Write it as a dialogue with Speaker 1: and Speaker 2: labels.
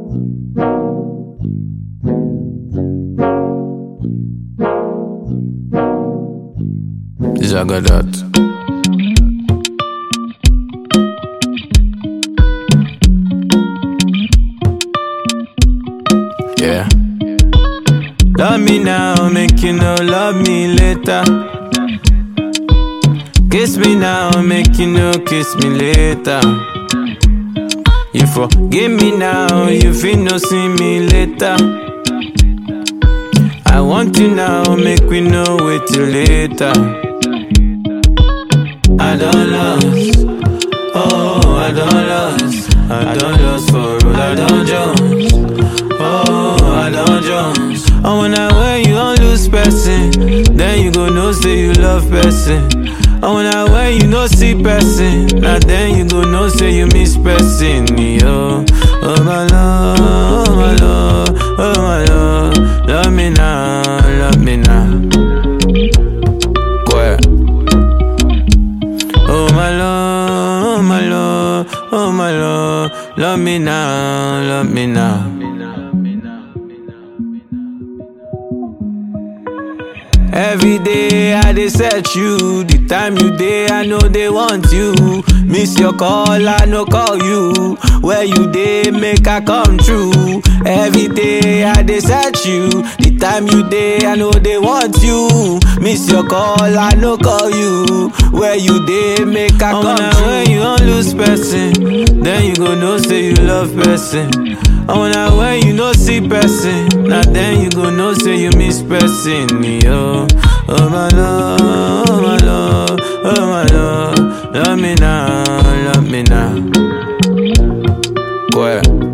Speaker 1: Zagadat. Yeah. Love me now, make you know love me later. Kiss me now, make you know kiss me later. You forgive me now, you feel no see me later. I want you now, make we know wait till later. I don't lost, oh I don't lost, I don't lost for road, I don't Jones, oh I don't Jones. I wanna when you don't lose person, then you go know say you love person. I wanna when you no see person, now then you go know say you miss person. Yo, oh my love, oh my love, oh my love, love me now, love me now. Quiet. Oh my love, oh my love, oh my love, love me now, love me now. Every day I dey search you, the time you dey I know they want you. Miss your call, I no call you. Where you dey make I come true. Every day I dey search you, the time you dey I know they want you. Miss your call, I no call you. Where you dey make I come true. When you don't lose person, then you go know say you love person. I wanna when you no see person, now then you go know say you miss person. Yo, oh my love, oh my love, oh my love, love me now, love me now. Quiet.